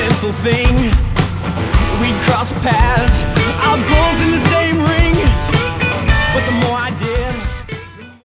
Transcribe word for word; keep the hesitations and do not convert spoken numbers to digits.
sentimental thing. We'd cross paths, our balls in the